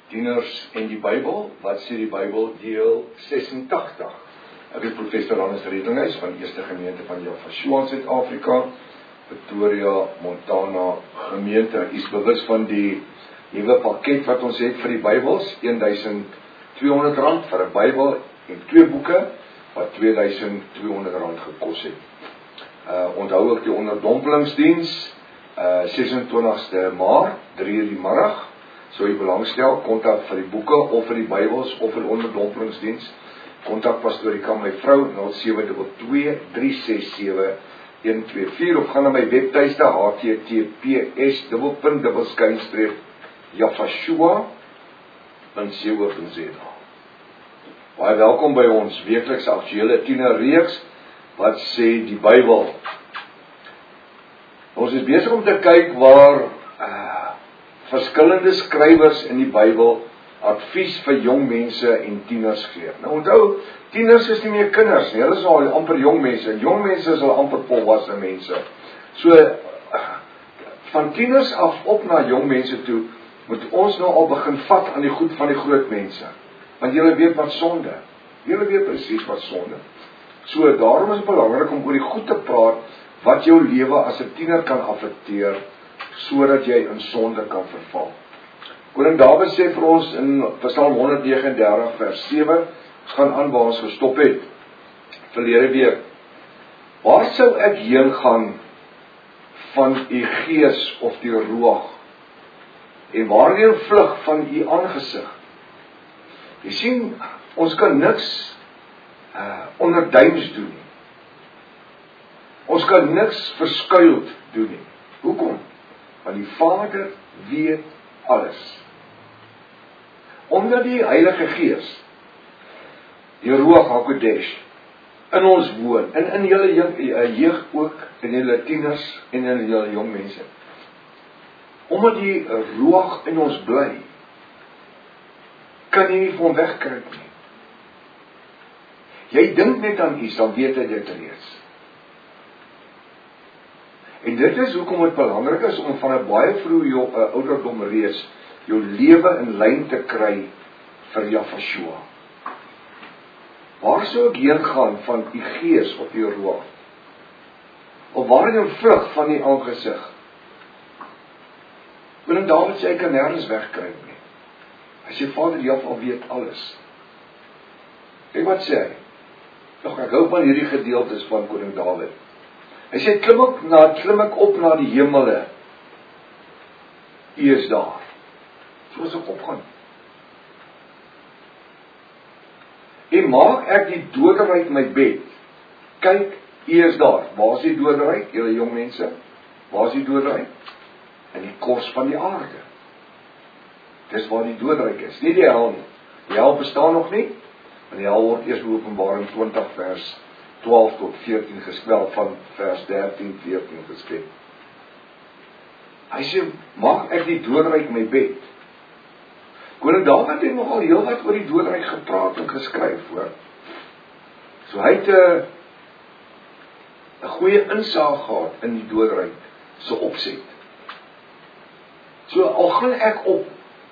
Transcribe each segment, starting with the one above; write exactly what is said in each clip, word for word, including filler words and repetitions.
Tieners en die Bybel, wat sê die Bybel, deel sesentagtig. Ek is professor Hannes Redinghuis van Eerste Gemeente van Jaffa in Suid-Afrika, Pretoria, Montana gemeente. Ek is bewus van die nuwe pakket wat ons het vir die Bybels, twaalf honderd rand vir 'n Bybel en twee boeke, wat twee duisend twee honderd rand gekos het. Uh, onthou ook die onderdompelingsdiens, uh, sesentwintigste Maart, drie uur die middag. So jy belangstel, kontak vir die boeke, of vir die Bybels, of vir die onderdompelingsdiens. Kontak pastorie kan my vrou, nul sewe twee twee drie ses sewe een twee vier, of gaan na my webtuiste, h t t p s dubbelpunt dubbelskynstreep jafashua punt co punt z a. Baie welkom by ons weeklikse aktuele tienerreeks, wat sê die Bybel. Ons is besig om te kyk waar uh, verskillende skrywers in die Bybel advies vir jong mense en tieners gee. Nou onthou, tieners is nie meer kinders nie, hulle is al amper jong mense, en jong mense is al amper volwasse mense. So, van tieners af op na jong mense toe, moet ons nou al begin vat aan die goed van die groot mense. Want julle weet wat sonde, julle weet presies wat sonde. So, daarom is het belangrik om oor die goed te praat, wat jou lewe as 'n tiener kan affekteer, sodat jy in sonde kan verval. Koning Dawid sê vir ons in Psalm honderd vyf en dertig vers sewe, ons gaan aan waar ons gestop het, verlede week. Waar sou ek heen gaan van u gees of die ruach? En waarheen vlug van u aangesig? Jy sien, ons kan niks uh, onderduims doen nie. Ons kan niks verskuild doen nie. Hoekom? Want die Vader weet alles. Omdat die Heilige Gees, die Ruach HaKodesh, in ons woon, en in julle jeug ook, in julle tieners, en in julle jong mense. Omdat die Ruach in ons bly, kan jy nie van wegkryp nie. Jy dink net aan iets, dan weet jy dit reeds. En dit is hoekom het belangrik is om van 'n baie vroeë ouderdom reeds jou lewe in lyn te kry vir Jafashua. Waar sou ek heen gaan van die gees of die ruach? Of waar jy vlug van die aangesig? Koning Dawid sê, ek kan nergens wegkruip nie. Hy sê, Vader Jaffa weet alles. Kyk wat sê hy? Nog, ek hou van hierdie gedeeltes van koning Dawid. Hy sê, klim ek, na, klim ek op na die hemele, U is daar. So as ek opgaan. En maak ek die doderyk my bed. Kyk, U is daar. Waar is die doderyk, julle jong mense? Waar is die doderyk? In die kors van die aarde. Dis waar die doderyk is, nie die hel nie. Die hel bestaan nog nie, en die hel word eers Openbaring twintig vers twaalf tot veertien gespel, van vers dertien, veertien gespel. Hy sê, maak ek die doderyk my bed. Koning Dawid het nogal heel wat oor die doderyk gepraat en geskryf, hoor. So hy het 'n 'n goeie insaag gehad in die doderyk se opset. So al gaan ek op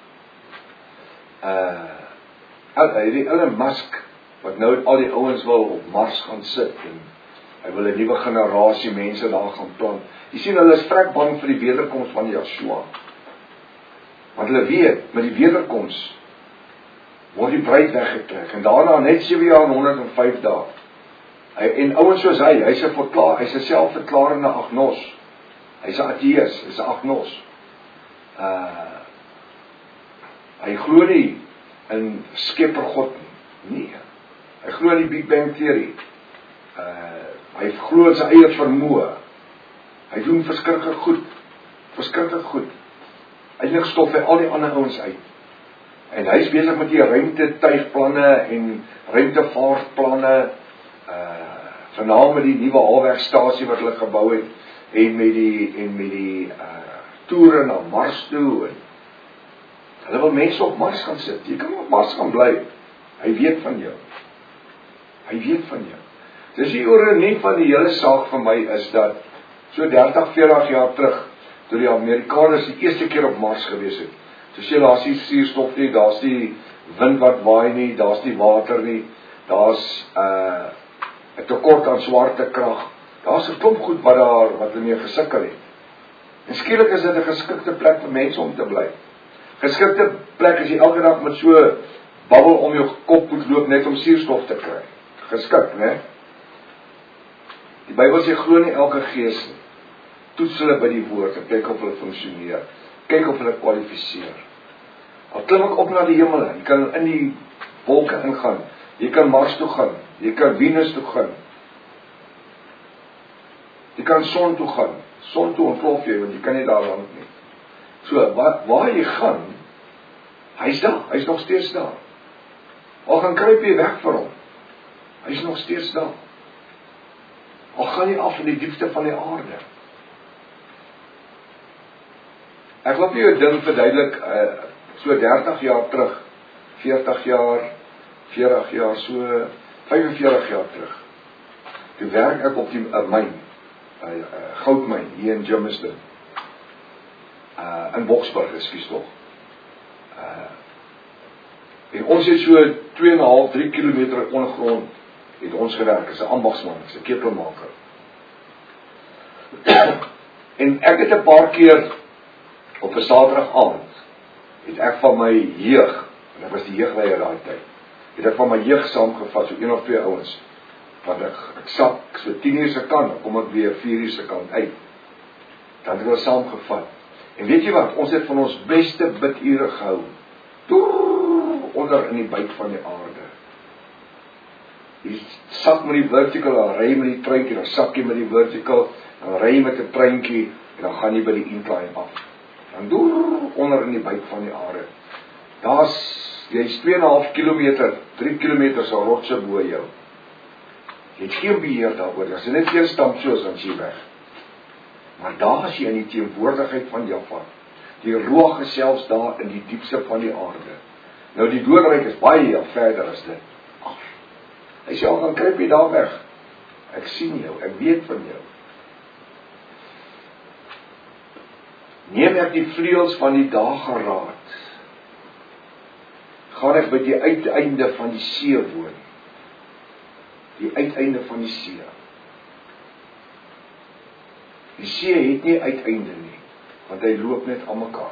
uh die Elon Musk, wat nou al die ouens wil op Mars gaan sit, en hy wil 'n nuwe generasie mense daar gaan plant. Jy sien, hulle is vrek bang vir die wederkoms van Yeshua. Want hulle weet, met die wederkoms word die bruid weggetrek, en daarna net sewe jaar en honderd en vyf dae. Hy, en ouens soos hy, hy's 'n verklaar, hy's 'n selfverklarende agnos. Hy's 'n ateïs, hy's 'n agnos. Uh, hy glo nie in skepper God nie. Nee. Hy glo in die Big Bang Theory. Uh, hy glo in sy eie vermoë. Hy doen verskriklik goed. Verskriklik goed. Eintlik stof hy al die ander ouens uit. En hy is besig met die ruimtetuigplanne en ruimtevaartplanne, uh, vernaam met die nuwe haalwegstasie wat hulle gebou het, en met die, en met die uh, toere na Mars toe, en hulle wil mense op Mars gaan sit. Jy kan op Mars gaan bly. Hy weet van jou. Hy weet van jou. Dis die ironie van die hele saak vir my is dat so dertig, veertig jaar terug, toe die Amerikaners die eerste keer op Mars gewees het, So sê, daar's nie suurstof nie, daar's nie wind wat waai nie, daar's nie water nie, daar's uh, 'n tekort aan swaartekrag, daar's 'n klomp goed wat daar, wat hulle mee gesukkel het. En skielik is dit 'n geskikte plek vir mense om te bly. Geskikte plek as jy elke dag met so babbel om jou kop moet loop net om suurstof te kry. Geskik, né? Die Bybel sê glo nie elke gees nie. Toets hulle by die woord en kyk of hulle funksioneer. Kyk of hulle kwalifiseer. Al klim ek op na die hemel, jy kan in die wolke ingaan. Jy kan Mars toe gaan. Jy kan Venus toe gaan. Jy kan son toe gaan. Son toe ontplof jy, want jy kan nie daar land nie. So, waar, waar jy gaan, hy's daar, hy's nog steeds daar. Al gaan kruip jy weg vir hom, hy's nog steeds daar. Al gaan jy af in die diepste van die aarde. Ek wil vir jou 'n ding verduidelik, uh, so dertig jaar terug, veertig jaar, veertig jaar, so vyfenveertig jaar terug. Toe werk ek op die uh, myn, uh, uh, goudmyn hier in Germiston. Uh, in Boksburg, ekskuus tog. Uh, en ons het so twee en 'n half, drie kilometer ondergrond het ons gewerk, as 'n ambagsman, as 'n ketelmaker. En ek het 'n paar keer op 'n Saterdag aand het ek van my jeug, en ek was die jeugleier daai tyd, het ek van my jeug saamgevat, so een of twee ouens, want ek, ek sak so tien uur se kant, dan kom ek weer vier uur se kant uit. Dan het ek hulle saamgevat. En weet jy wat, ons het van ons beste bidure gehou, toer, onder in die buik van die aarde. Jy sak met die vertical, dan ry met die treintjie, dan sak jy met die vertical, dan ry jy met die treintjie, en dan gaan jy by die incline af. Dan door onder in die buik van die aarde. Daar's, jy is twee en 'n half kilometer, drie kilometer so rotse bo jou. Jy het geen beheer daaroor, as jy net een stamp soos, dan is jy weg. Maar daar is jy in die teenwoordigheid van Jahwe. Die roog is selfs daar in die diepste van die aarde. Nou die doodryk is baie verder as dit. Ach, hy sê al, dan kruip jy daar weg. Ek sien jou, ek weet van jou. Neem ek die vleuels van die dageraad, gaan ek by die uiteinde van die see woon. Die uiteinde van die see. Die see het nie uiteinde nie, want hy loop net aan mekaar.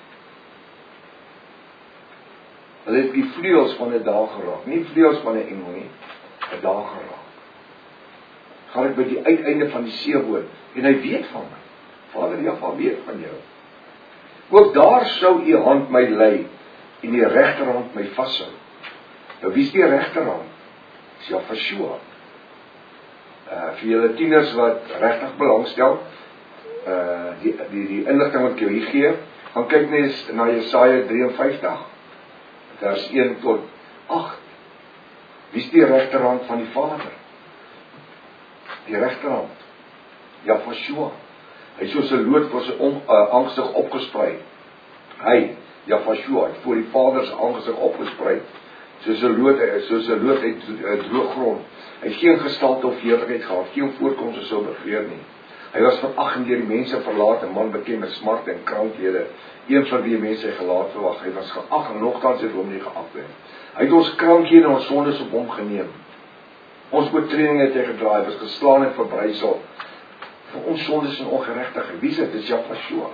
Hulle het die vleuels van 'n dageraad, nie vleuels van 'n engel nie, 'n dageraad. Gaan ek by die uiteinde van die see woon, en hy weet van my. Vader Jahwe weet van jou. Ook daar sou u hand my lei, en die regterhand my vashou. Nou wie is die regterhand? Dis Jahwe. Uh, vir julle tieners wat regtig belangstel, uh, die, die, die inligting wat ek jou hier gee, gaan kyk net na Jesaja drie en vyftig, vers een tot agt. Wie is die regterhand van die Vader? Die regterhand, Jahwe. Hy is soos 'n loot voor sy om, uh, aangesig opgesprei. Hy, Jahwe, het voor die Vader se aangesig opgesprei, soos 'n loot, soos 'n loot uit uh, droë grond. Hy het geen gestalte of heerlikheid gehad, geen voorkoms sou begeer nie. Hy was verag en deur die mense verlaat, 'n man bekend met smarte en krankhede, een van wie mense sy gelaat verwag. Hy was geag en nogtans het hom nie geag nie. Hy het ons krankhede en ons sondes op hom geneem. Ons oortredinge het hy gedra, hy was geslaan en verbrysel vir ons sondes en ongeregtigheid. Wie is dit? Dis Jahwe.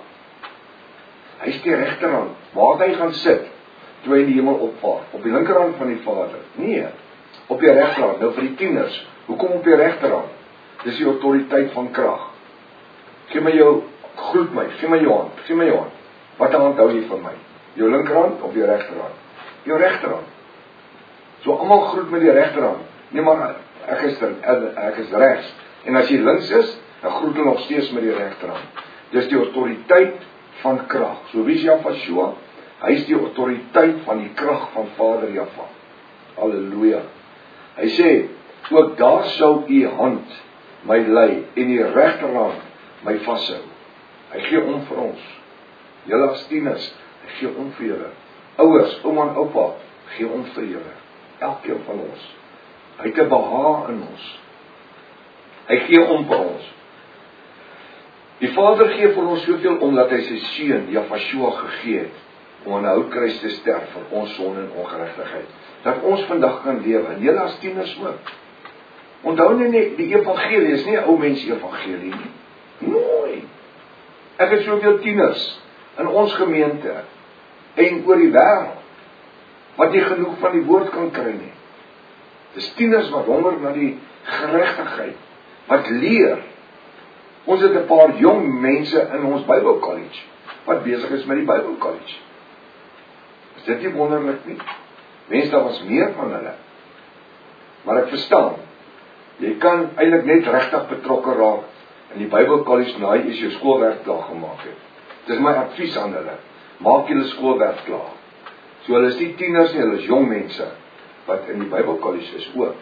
Hy is die regterhand, waar hy gaan sit, toe hy in die hemel opvaar, op die linkerhand van die Vader. Nee, op die regterhand. Nou vir die tieners, hoekom op die regterhand? Dis die autoriteit van krag. Gee my jou, groet my, gee my jou hand, gee my jou hand. Wat hand hou jy van my? Jou linkerhand of jou regterhand? Jou regterhand. So almal groet met die regterhand. Nee maar, ek is, ek is regs. En as jy links is, dan groet hulle nog steeds met die regterhand. Dis die autoriteit van krag. So wie is Jahwe? Hy is die autoriteit van die krag van Vader Jahwe. Halleluja. Hy sê, ook daar sou u hand my lei, en die regterhand my vashou. Hy gee om vir ons. Julle as tieners, hy gee om vir julle. Ouers, ouma en oupa, gee om vir julle. Elkeen van ons. Hy het 'n behaag in ons. Hy gee om vir ons. Die Vader gee vir ons soveel omdat hy sy seun, Jahwe, gegee het. om aan 'n houtkruis te sterf vir ons sonde en ongeregtigheid. Dat ons vandag kan lewe, en julle as tieners ook. Onthou nie net, die evangelie is nie 'n ou mens evangelie nie. Mooi. Ek het soveel tieners in ons gemeente en oor die wêreld wat nie genoeg van die woord kan kry nie. Dis tieners wat honger na die geregtigheid, wat leer. Ons het 'n paar jong mense in ons Bybelkollege wat besig is met die Bybelkollege. Is dit nie wonderlik nie? Mense, daar was meer van hulle. Maar ek verstaan, jy kan eintlik net regtig betrokke raak in die Bybelkollege na jy is jou skoolwerk klaar gemaak het. Dis my advies aan hulle. Maak julle skoolwerk klaar. So hulle is nie tieners nie, hulle is jong mense wat in die Bybelkollege is ook.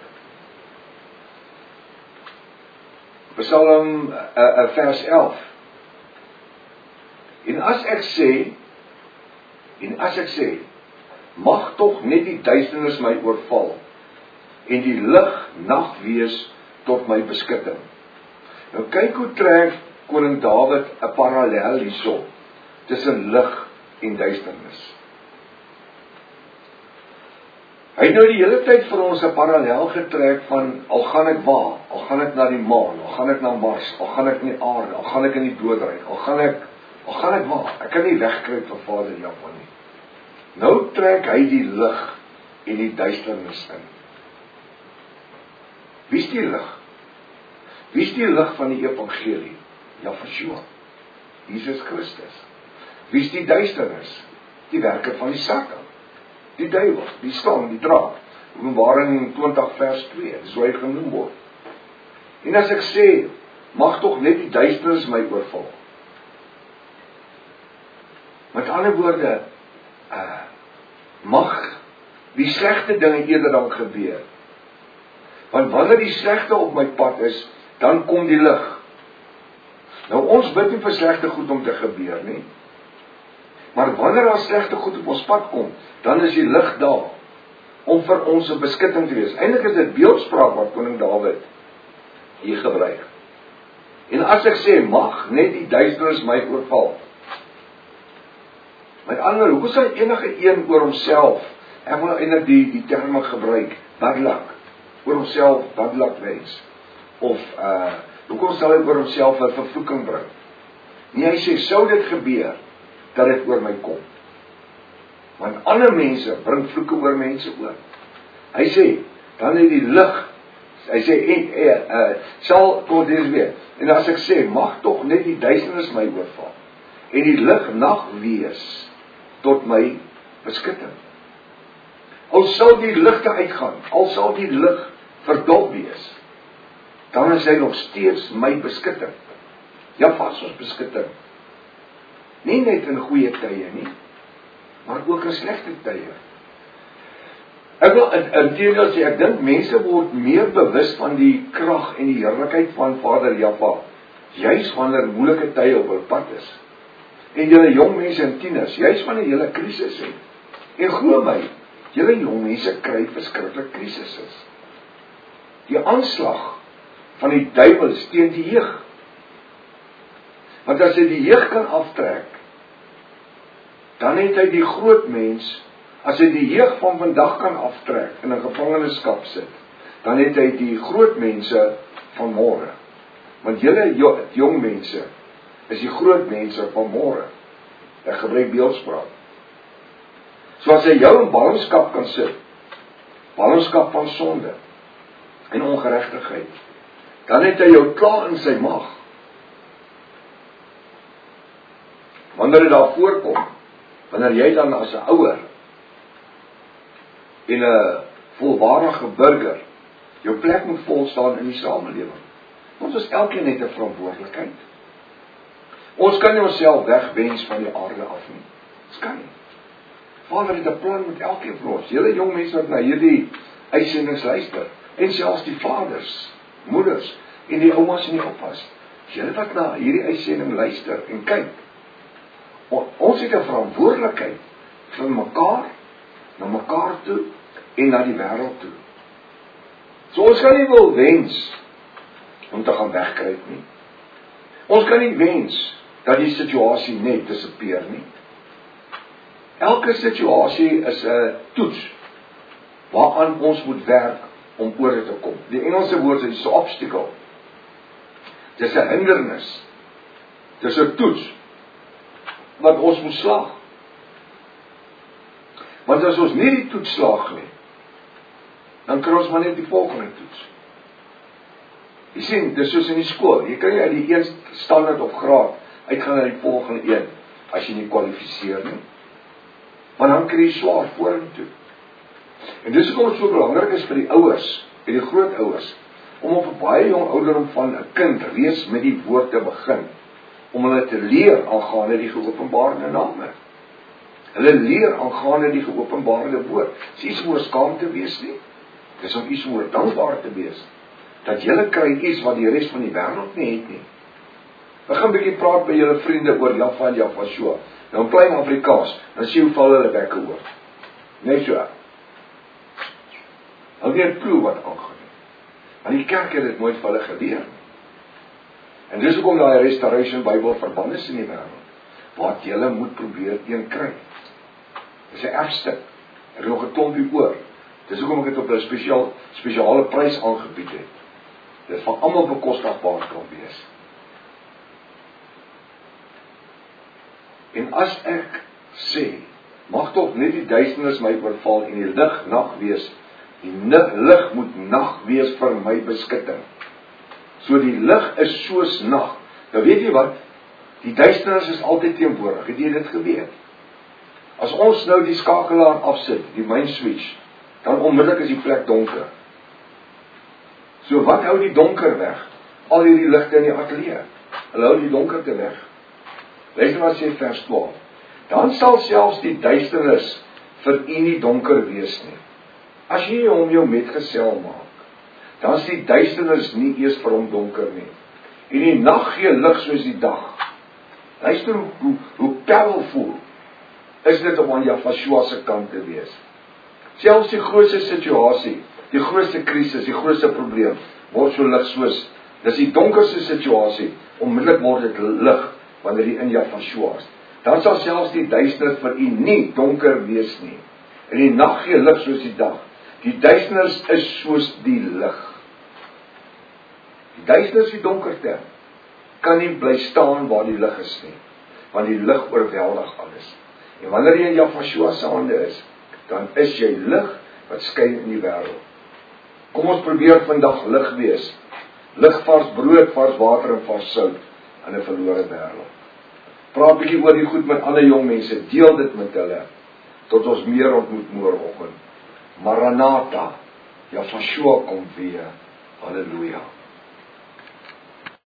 Psalm uh, uh, vers elf. En as ek sê, en as ek sê, mag tog net die duisternis my oorval, en die lig nag wees tot my beskutting. Nou kyk hoe trek koning Dawid 'n parallel hierso, tussen lig en duisternis. Hy het nou die hele tyd vir ons 'n parallel getrek van, al gaan ek waar, al gaan ek na die maan, al gaan ek na Mars, al gaan ek in die aarde, al gaan ek in die doodryk, al gaan ek, al gaan ek waar, ek kan nie wegkruip van Vader Jahwe nie. Nou trek hy die lig en die duisternis in. Wie is die lig? Wie is die lig van die evangelie? Ja, Yeshua, Jesus Christus. Wie is die duisternis? Die werke van die Satan. Die duiwel, die slang, die draak. Openbaring twintig vers twee, dis hoe hy genoem word. En as ek sê, mag tog net die duisternis my oorval. Met ander woorde, uh, mag die slegte dinge eerder dan gebeur. Want wanneer die slegte op my pad is, dan kom die lig. Nou ons bid nie vir slegte goed om te gebeur nie. Maar wanneer daar slegte goed op ons pad kom, dan is die lig daar, om vir ons 'n beskutting te wees. Eintlik is dit beeldspraak wat koning Dawid hier gebruik. En as ek sê, mag net die duisternis my oorval. Met ander, hoe sal enige een oor homself, ek wil eintlik die, die terme gebruik, badlak, oor homself badlak wens, of, uh, hoekom sal hy oor homself 'n vervloeking bring? Nee, hy sê, sou dit gebeur, dat dit oor my kom. Want ander mense bring vloeke oor mense oor. Hy sê, dan het die lig, hy sê, en, en, uh, sal, tot dit weer, en as ek sê, mag tog net die duisternis my oorval, en die lig nag wees, tot my beskutting. Al sal die ligte uitgaan, al sal die lig verdop wees, dan is hy nog steeds my beskutting. Ja, vas ons beskutting. Nie net in goeie tye nie, maar ook in slegte tye. Ek wil inteendeel sê, ek dink mense word meer bewus van die krag en die heerlikheid van Vader Jahwe, juis wanneer moeilike tye op hul pad is. En julle jong mense en tieners, juis wanneer julle krisis het. En glo my, julle jong mense kry verskriklik krisises. Die aanslag van die duiwel is teen die jeug. Want as hy die jeug kan aftrek, dan het hy die groot mens, as hy die jeug van vandag kan aftrek, in 'n gevangenskap sit, dan het hy die groot mense van môre. Want julle jong mense, is die groot mense van môre. Ek gebruik beeldspraak. So as hy jou in ballingskap kan sit, ballingskap van sonde, en ongeregtigheid, dan het hy jou klaar in sy mag. Wanneer dit daar voorkom, wanneer jy dan as 'n ouer en 'n volwaardige burger jou plek moet volstaan in die samelewing. Ons is elkeen net 'n verantwoordelikheid. Ons kan nie onsself wegwens van die aarde af nie. Ons kan nie. Vader het 'n plan met elkeen van ons. Julle jong mense wat na hierdie uitsendings luister, en selfs die vaders, moeders en die oumas en die oupas, julle wat na hierdie uitsending luister en kyk, ons het 'n verantwoordelikheid vir mekaar, na mekaar toe en na die wêreld toe. So ons kan nie wil wens om te gaan wegkruip nie. Ons kan nie wens dat die situasie net disappeer nie. Elke situasie is 'n toets waaraan ons moet werk om oor te kom. Die Engelse woord is 'n obstacle. Dit is 'n hindernis. Dit is 'n toets wat ons moet slaag. Want as ons nie die toets slaag nie, dan kry ons maar net die volgende toets. Jy sien, dis soos in die skool. Jy kan nie uit die eerste standaard op graad uitgaan na die volgende een as jy nie kwalifiseer nie. Maar dan kry jy swaar vorentoe. En dis hoekom dit so belangrik is vir die ouers, vir die grootouers, om op 'n baie jong ouderdom van 'n kind reeds met die woord te begin, om hulle te leer aangaande die geopenbaarde name. Hulle leer aangaande die geopenbaarde woord. Dis iets om oor skaam te wees nie. Dis om iets om oor dankbaar te wees. Dat julle kry iets wat die res van die wêreld nie het nie. Begin 'n bietjie praat by julle vriende oor Jaffa en Jafashua. Nou in klein Afrikaans, dan sien hoe val hulle bekke hoor. Net so. Hulle het proe wat aangaan. Want die kerk het dit nooit vir hulle geleer. En dis hoekom daai Restoration Bybel verband is in die wêreld. Wat julle moet probeer een kry. Dis 'n erfstuk. Er is nog 'n klompie oor. Dis hoekom ek dit op 'n spesiaal spesiale prys aangebied het. Dit van almal bekostigbaar kan wees. En as ek sê, mag tog net die duisternis my oorval en die lig nag wees. Die lig moet nag wees vir my beskutting. So die lig is soos nag. Nou weet jy wat? Die duisternis is altyd teenwoordig. Het jy dit geweet? As ons nou die skakelaar afsit, die main switch, dan onmiddellik is die plek donker. So wat hou die donker weg? Al hierdie ligte in die ateljee. Hulle hou die donkerte weg. Luister wat sê vers twaalf. Dan sal selfs die duisternis vir u nie donker wees nie. As jy hom jou metgesel maak, dan is die duisternis nie eers vir hom donker nie. En die nag gee lig soos die dag. Luister hoe, hoe, hoe powerful is dit om aan Jafashua se kant te wees. Selfs die grootste situasie, die grootste krisis, die grootste probleem, word so lig soos, dis die donkerste situasie, onmiddellik word dit lig, wanneer jy in Jafashua is. Dan sal selfs die duisternis vir u nie donker wees nie. En die nag gee lig soos die dag. Die duisternis is soos die lig. Die duisternis, die donkerte, kan nie bly staan waar die lig is nie, want die lig oorweldig alles. En wanneer jy in Jafashua se hande is, dan is jy lig wat skyn in die wêreld. Kom ons probeer vandag lig wees. Lig, vars brood, vars water en vars sout in 'n verlore wêreld. Praat bietjie oor die goed met ander jong mense, deel dit met hulle, tot ons meer ontmoet môreoggend. Maranatha, Jafashua kom weer. Halleluja.